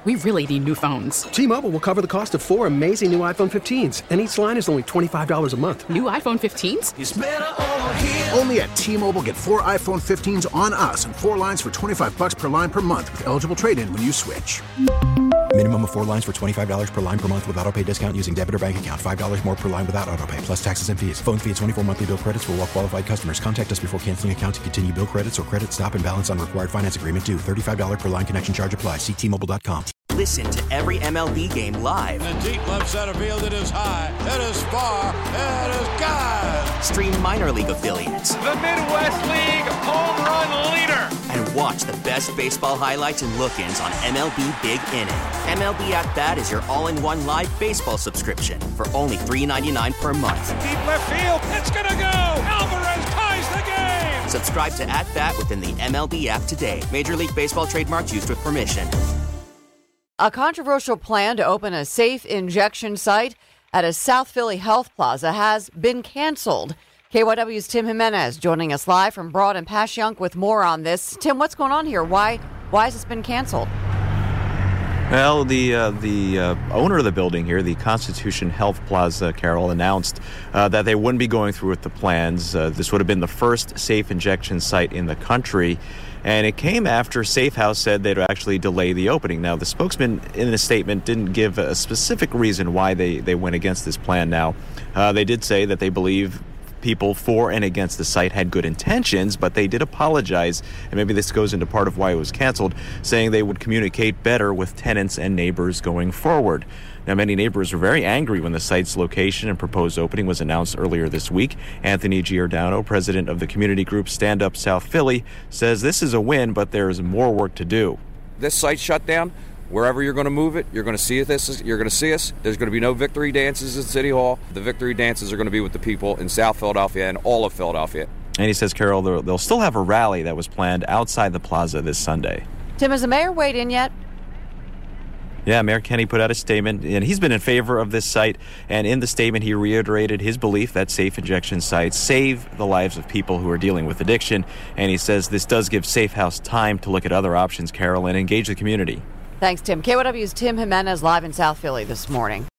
We really need new phones. T-Mobile will cover the cost of 4 amazing new iPhone 15s, and each line is only $25 a month. New iPhone 15s? It's better over here. Only at T-Mobile, get 4 iPhone 15s on us and 4 lines for $25 per line per month with eligible trade-in when you switch. Minimum of 4 lines for $25 per line per month with autopay discount using debit or bank account. $5 more per line without autopay, plus taxes and fees. Phone fee at 24 monthly bill credits for well-qualified customers. Contact us before canceling account to continue bill credits or credit stop and balance on required finance agreement due. $35 per line connection charge applies. See T-Mobile.com. Listen to every MLB game live. In the deep left center field, it is high, it is far, it is gone. Stream minor league affiliates. The Midwest League home run leader. And watch the best baseball highlights and look-ins on MLB Big Inning. MLB At Bat is your all-in-one live baseball subscription for only $3.99 per month. Deep left field, it's gonna go. Alvarez ties the game. Subscribe to At Bat within the MLB app today. Major League Baseball trademarks used with permission. A controversial plan to open a safe injection site at a South Philly health plaza has been canceled. KYW's Tim Jimenez joining us live from Broad and Passyunk with more on this. Tim, what's going on here? Why has this been canceled? Well, the owner of the building here, the Constitution Health Plaza, Carol, announced that they wouldn't be going through with the plans. This would have been the first safe injection site in the country. And it came after Safe House said they'd actually delay the opening. Now, the spokesman in a statement didn't give a specific reason why they went against this plan. Now, they did say that they believe people for and against the site had good intentions, but they did apologize, and maybe this goes into part of why it was canceled, saying they would communicate better with tenants and neighbors going forward. Now, many neighbors were very angry when the site's location and proposed opening was announced earlier this week. Anthony Giordano, president of the community group Stand Up South Philly, says this is a win, but there is more work to do. This site shut down. Wherever you're going to move it, you're going to see this. You're going to see us. There's going to be no victory dances at City Hall. The victory dances are going to be with the people in South Philadelphia and all of Philadelphia. And he says, Carol, they'll still have a rally that was planned outside the plaza this Sunday. Tim, has the mayor weighed in yet? Yeah, Mayor Kenney put out a statement, and he's been in favor of this site. And in the statement, he reiterated his belief that safe injection sites save the lives of people who are dealing with addiction. And he says this does give Safe House time to look at other options, Carol, and engage the community. Thanks, Tim. KYW's Tim Jimenez live in South Philly this morning.